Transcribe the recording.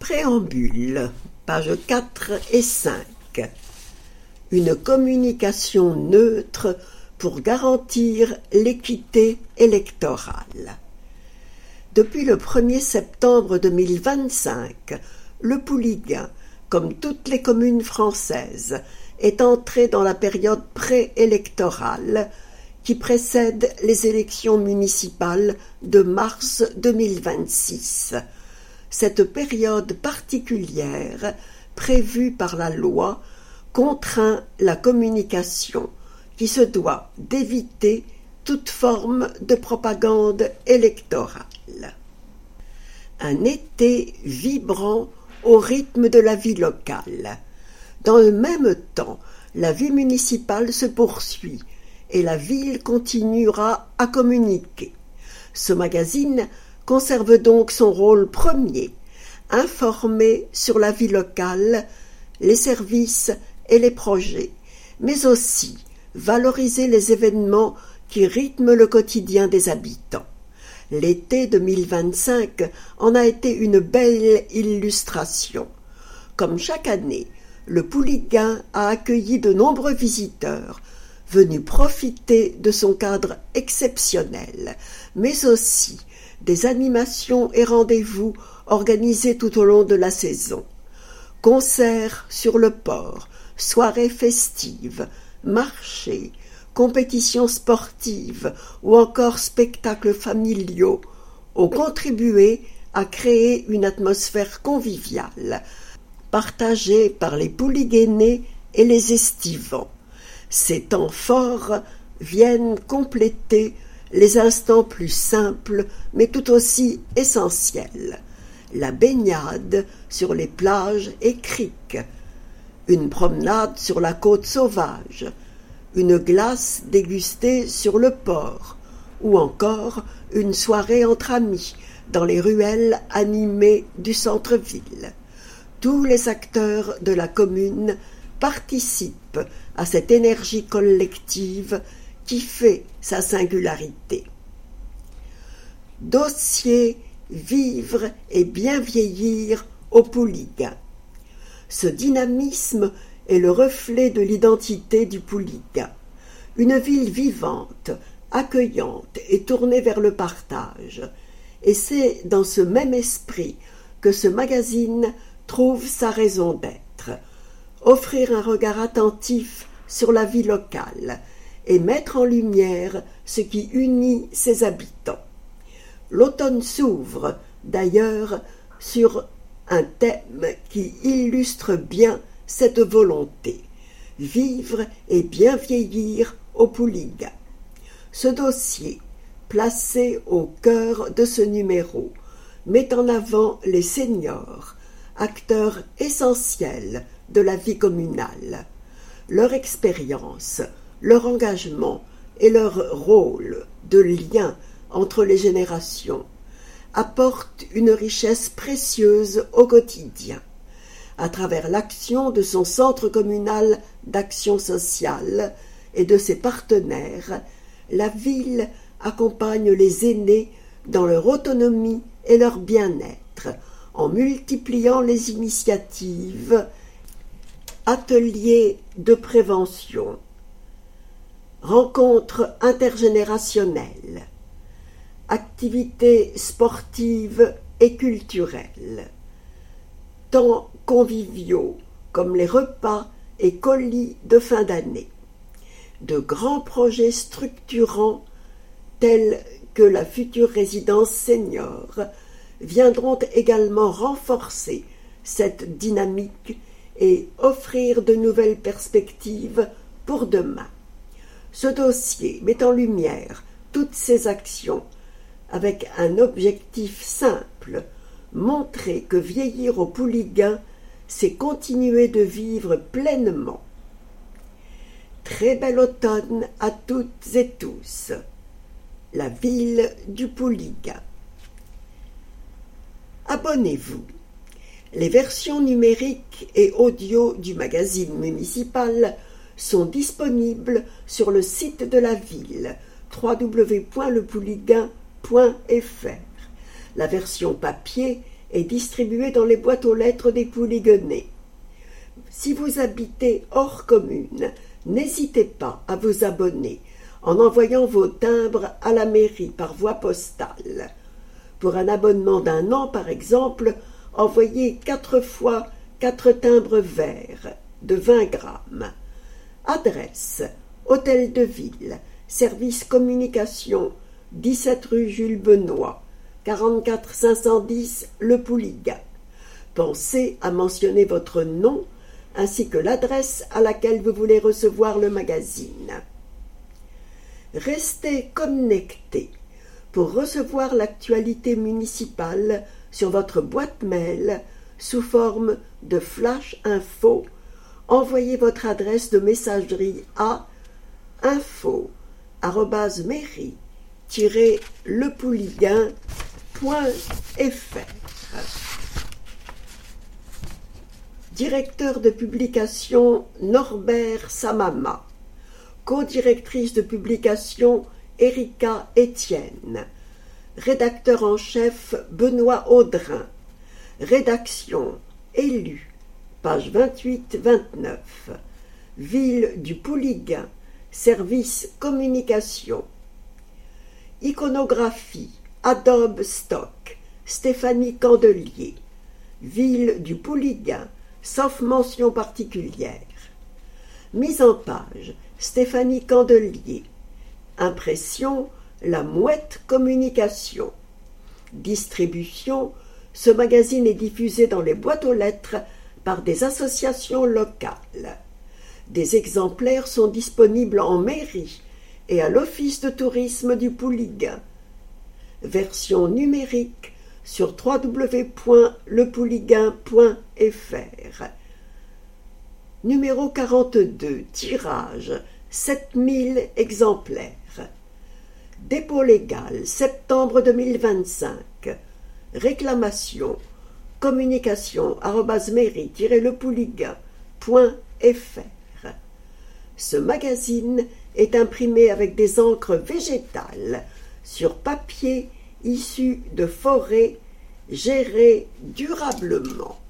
Préambule, pages 4 et 5. Une communication neutre pour garantir l'équité électorale. Depuis le 1er septembre 2025, le Pouliguen, comme toutes les communes françaises, est entré dans la période préélectorale qui précède les élections municipales de mars 2026. Cette période particulière, prévue par la loi, contraint la communication qui se doit d'éviter toute forme de propagande électorale. Un été vibrant au rythme de la vie locale. Dans le même temps, la vie municipale se poursuit et la ville continuera à communiquer. Ce magazine conserve donc son rôle premier, informer sur la vie locale, les services et les projets, mais aussi valoriser les événements qui rythment le quotidien des habitants. L'été 2025 en a été une belle illustration. Comme chaque année, le Pouliguen a accueilli de nombreux visiteurs venus profiter de son cadre exceptionnel, mais aussi des animations et rendez-vous organisés tout au long de la saison. Concerts sur le port, soirées festives, marchés, compétitions sportives ou encore spectacles familiaux ont contribué à créer une atmosphère conviviale, partagée par les Poulighenais et les estivants. Ces temps forts viennent compléter les instants plus simples mais tout aussi essentiels. La baignade sur les plages et criques, une promenade sur la côte sauvage, une glace dégustée sur le port, ou encore une soirée entre amis dans les ruelles animées du centre-ville. Tous les acteurs de la commune participent à cette énergie collective qui fait sa singularité. Dossier vivre et bien vieillir au Pouliguen. Ce dynamisme est le reflet de l'identité du Pouliguen. Une ville vivante, accueillante et tournée vers le partage. Et c'est dans ce même esprit que ce magazine trouve sa raison d'être. Offrir un regard attentif sur la vie locale et mettre en lumière ce qui unit ses habitants. L'automne s'ouvre, d'ailleurs, sur un thème qui illustre bien cette volonté, vivre et bien vieillir au Pouliguen. Ce dossier, placé au cœur de ce numéro, met en avant les seniors, acteurs essentiels de la vie communale. Leur expérience, leur engagement et leur rôle de lien entre les générations apportent une richesse précieuse au quotidien. À travers l'action de son centre communal d'action sociale et de ses partenaires, la ville accompagne les aînés dans leur autonomie et leur bien-être, en multipliant les initiatives, ateliers de prévention, rencontres intergénérationnelles, activités sportives et culturelles, temps conviviaux comme les repas et colis de fin d'année, de grands projets structurants tels que la future résidence senior viendront également renforcer cette dynamique et offrir de nouvelles perspectives pour demain. Ce dossier met en lumière toutes ces actions avec un objectif simple, montrer que vieillir au Pouliguen, c'est continuer de vivre pleinement. Très bel automne à toutes et tous. La ville du Pouliguen. Abonnez-vous. Les versions numériques et audio du magazine municipal sont disponibles sur le site de la ville www.lepouliguen.fr. La version papier et distribué dans les boîtes aux lettres des Pouligonnais. Si vous habitez hors commune, n'hésitez pas à vous abonner en envoyant vos timbres à la mairie par voie postale. Pour un abonnement d'1 an, par exemple, envoyez 4 fois 4 timbres verts de 20 grammes. Adresse: Hôtel de Ville, service communication, 17 rue Jules Benoît, 44 510 Le Pouliguen. Pensez à mentionner votre nom ainsi que l'adresse à laquelle vous voulez recevoir le magazine. Restez connectés pour recevoir l'actualité municipale sur votre boîte mail sous forme de flash info. Envoyez votre adresse de messagerie à info@mairie-lepouliguen.fr. Directeur de publication Norbert Samama. Co-directrice de publication Erika Etienne. Rédacteur en chef Benoît Audrin. Rédaction Élu, page 28-29. Ville du Pouliguen, service communication. Iconographie Adobe Stock, Stéphanie Candelier. Ville du Pouliguen, sauf mention particulière. Mise en page Stéphanie Candelier. Impression La Mouette Communication. Distribution: ce magazine est diffusé dans les boîtes aux lettres par des associations locales. Des exemplaires sont disponibles en mairie et à l'office de tourisme du Pouliguen. Version numérique sur www.lepouliguen.fr. Numéro 42, tirage 7000 exemplaires. Dépôt légal, septembre 2025. Réclamation, communication@mairie-lepouliguen.fr. Ce magazine est imprimé avec des encres végétales sur papier issu de forêts gérées durablement.